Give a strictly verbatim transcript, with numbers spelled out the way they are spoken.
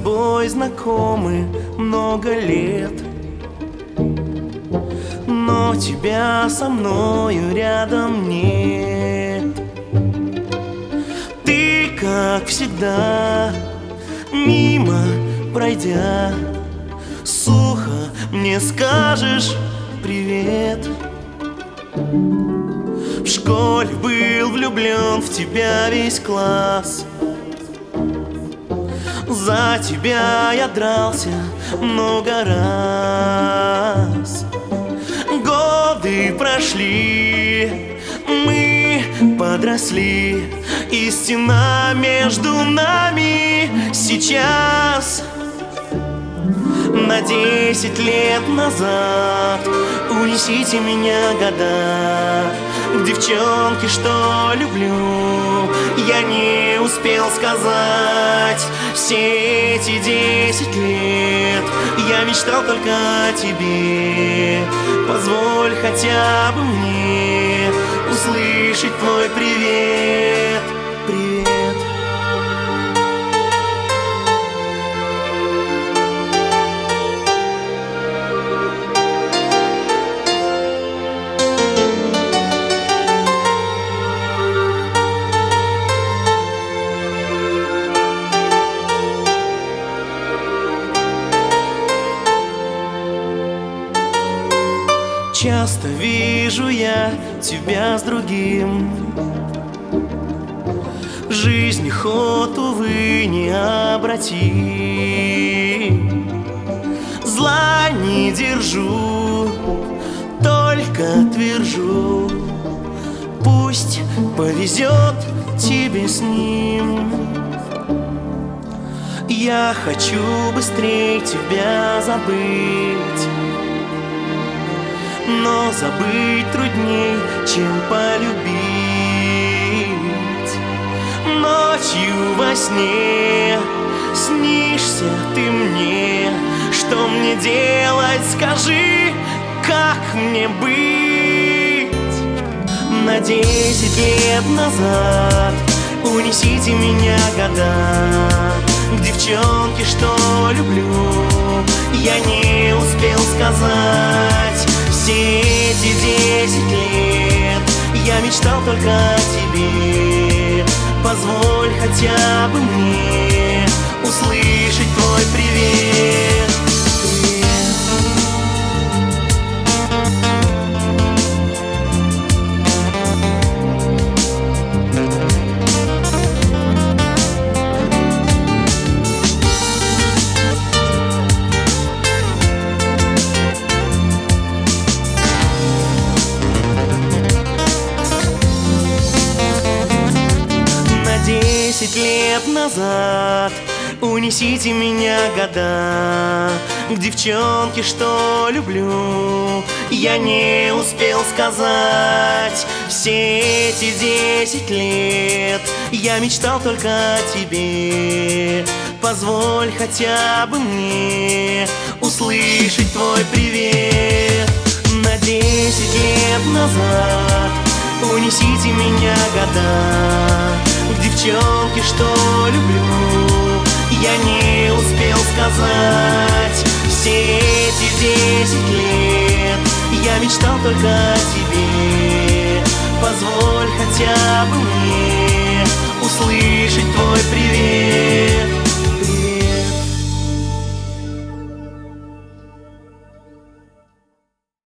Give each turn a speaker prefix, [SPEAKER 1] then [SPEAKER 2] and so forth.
[SPEAKER 1] тобой знакомы много лет, но тебя со мною рядом нет. Ты, как всегда, мимо пройдя, сухо мне скажешь привет. В школе был влюблен в тебя весь класс, за тебя я дрался много раз. Годы прошли, мы подросли, и стена между нами сейчас на десять лет назад. Унесите меня года к девчонке, что люблю, я не успел сказать. Все эти десять лет я мечтал только о тебе. Позволь хотя бы мне услышать твой привет. Привет. Часто вижу я тебя с другим, жизнь ход, увы, не обрати. Зла не держу, только твержу, пусть повезет тебе с ним. Я хочу быстрее тебя забыть, но забыть трудней, чем полюбить. Ночью во сне снишься ты мне. Что мне делать, скажи, как мне быть? На десять лет назад унесите меня года к девчонке, что люблю, я не успел сказать. Все эти десять лет я мечтал только о тебе. Позволь хотя бы мне услышать твой привет. Десять лет назад унесите меня года к девчонке, что люблю, я не успел сказать. Все эти десять лет я мечтал только о тебе. Позволь хотя бы мне услышать твой привет. На десять лет назад унесите меня года к девчонке, что люблю, я не успел сказать. Все эти десять лет я мечтал только о тебе. Позволь хотя бы мне